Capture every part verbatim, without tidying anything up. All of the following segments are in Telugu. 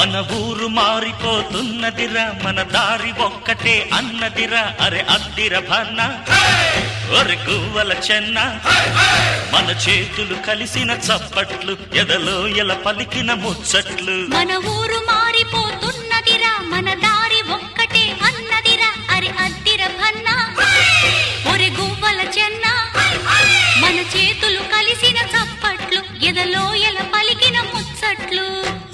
మన ఊరు మారిపోతున్నదిరా మన దారి ఒక్కటే అన్నదిరా అరే అద్దిర భన్న ఒరే గువ్వల చెన్న మన చేతులు కలిసిన చప్పట్లు ఎదలో ఎల పలికిన ముచ్చట్లు మన ఊరు మారిపోతున్నదిరా మన దారి ఒక్కటే అన్నదిరా అరే అద్దిర భన్న ఒరే గువ్వల చెన్న మన చేతులు కలిసిన చప్పట్లు ఎదలో ఎల పలికిన ముచ్చట్లు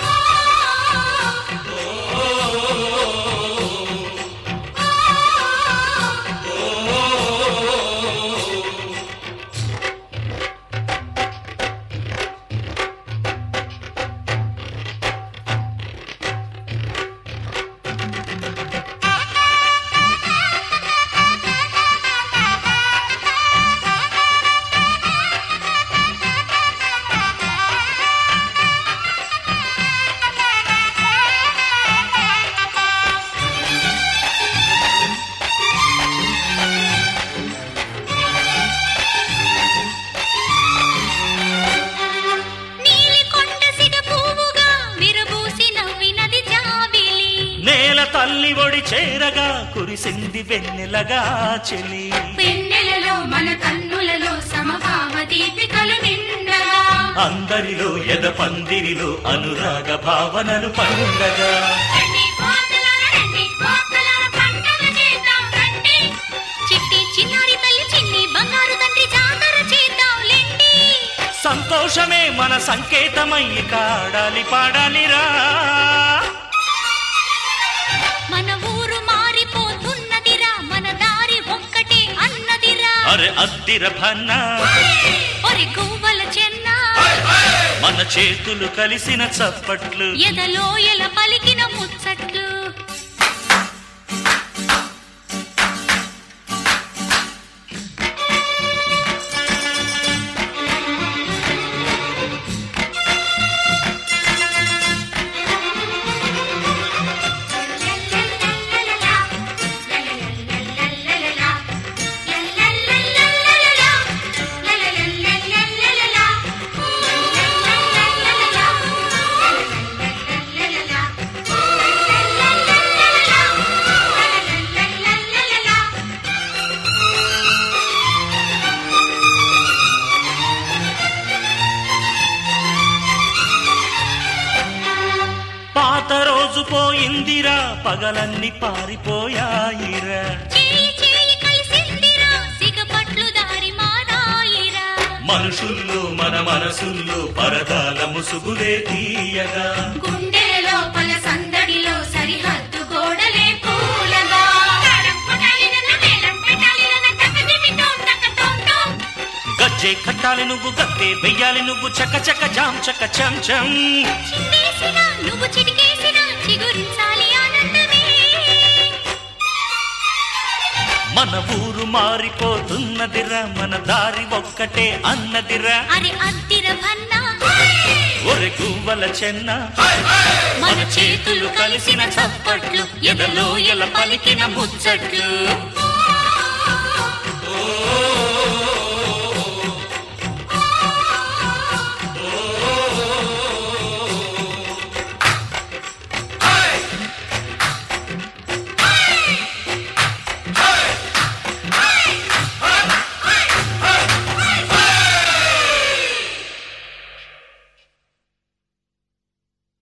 తల్లి ఒడి చేరగా కురిసింది వెన్నెలగా చెలి వెన్నెలలో మన కన్నులలో సమభావ దీపికలు నిండగా అందరిలో ఎద పందిరిలో అనురాగ భావనలు పండగా చిట్టి చిన్నారి తల్లి చిన్ని బంగారు తండ్రి జాతర చేద్దాంలేండి సంతోషమే మన సంకేతమై కాడాలి పాడాలిరా మన ఊరు మారిపోతున్నదిరా మన దారి ఒక్కటే అన్నదిరా అరే అద్దిర భన్న ఒరే గువ్వల చెన్న మన చేతులు కలిసిన చప్పట్లు ఎదలో ఎల పలికిన ముచ్చట్లు పాత రోజు పోయిందిరా పగలన్నీ పారిపోయాయిరా మనుషుల్లో మన మనసుల్లో పరదాల ముసుగులే తీయగా గుండెలలో పల సందడిలో సరిహద్దు గోడలే కూలగా గజ్జే కట్టాలి నువ్వు గత్తే వెయ్యాలి నువ్వు చక చక జాం చక చం చం నువ్వు చిటికేసిన చిగురించాలి ఆనందమే మన ఊరు మారిపోతున్నదిరా మన దారి ఒక్కటే అన్నదిరా అరే అద్దిర భన్న ఒరే గువ్వల చెన్న మన చేతులు కలిసిన చప్పట్లు ఎదలో ఎల పలికిన ముచ్చట్లు